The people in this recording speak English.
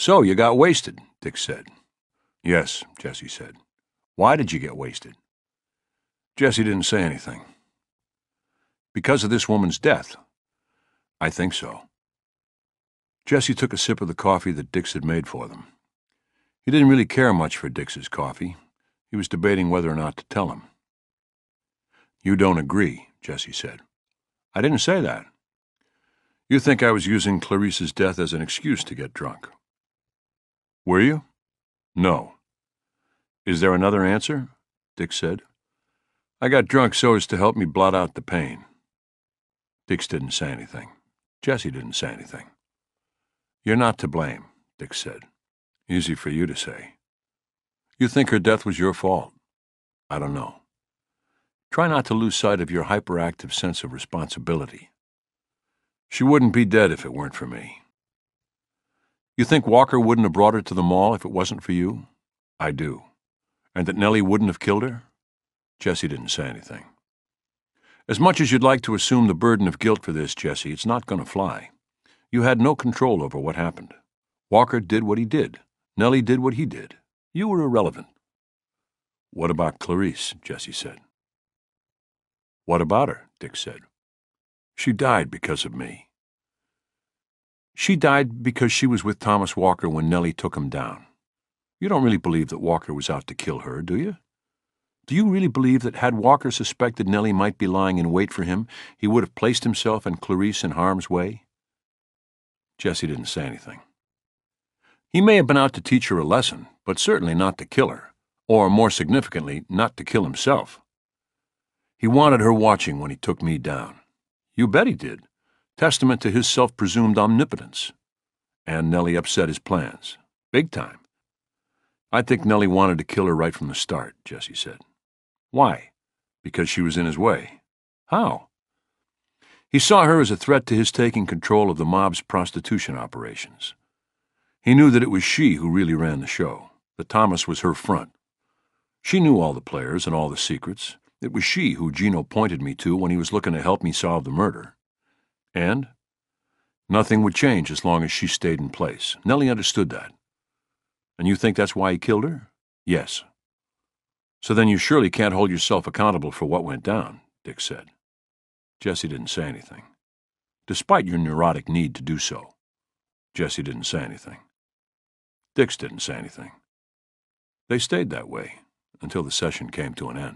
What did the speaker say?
"So, you got wasted," Dick said. "Yes," Jesse said. "Why did you get wasted?" Jesse didn't say anything. "Because of this woman's death?" "I think so." Jesse took a sip of the coffee that Dix had made for them. He didn't really care much for Dix's coffee. He was debating whether or not to tell him. "You don't agree," Jesse said. "I didn't say that." "You think I was using Clarice's death as an excuse to get drunk." "Were you?" "No." "Is there another answer?" Dick said. "I got drunk so as to help me blot out the pain." Dix didn't say anything. Jesse didn't say anything. "You're not to blame," Dick said. "Easy for you to say. You think her death was your fault?" "I don't know." "Try not to lose sight of your hyperactive sense of responsibility." "She wouldn't be dead if it weren't for me." "You think Walker wouldn't have brought her to the mall if it wasn't for you?" "I do." "And that Nellie wouldn't have killed her?" Jesse didn't say anything. "As much as you'd like to assume the burden of guilt for this, Jesse, it's not going to fly. You had no control over what happened. Walker did what he did. Nellie did what he did. You were irrelevant." "What about Clarice?" Jesse said. "What about her?" Dick said. "She died because of me." "She died because she was with Thomas Walker when Nellie took him down. You don't really believe that Walker was out to kill her, do you? Do you really believe that had Walker suspected Nellie might be lying in wait for him, he would have placed himself and Clarice in harm's way?" Jesse didn't say anything. "He may have been out to teach her a lesson, but certainly not to kill her, or, more significantly, not to kill himself. He wanted her watching when he took me down. You bet he did. Testament to his self-presumed omnipotence. And Nellie upset his plans. Big time. I think Nellie wanted to kill her right from the start," Jesse said. "Why?" "Because she was in his way." "How?" "He saw her as a threat to his taking control of the mob's prostitution operations. He knew that it was she who really ran the show, that Thomas was her front. She knew all the players and all the secrets. It was she who Gino pointed me to when he was looking to help me solve the murder. And nothing would change as long as she stayed in place. Nellie understood that." "And you think that's why he killed her?" "Yes." "So then you surely can't hold yourself accountable for what went down," Dick said. Jesse didn't say anything. Despite your neurotic need to do so, Jesse didn't say anything. Dix didn't say anything. They stayed that way until the session came to an end.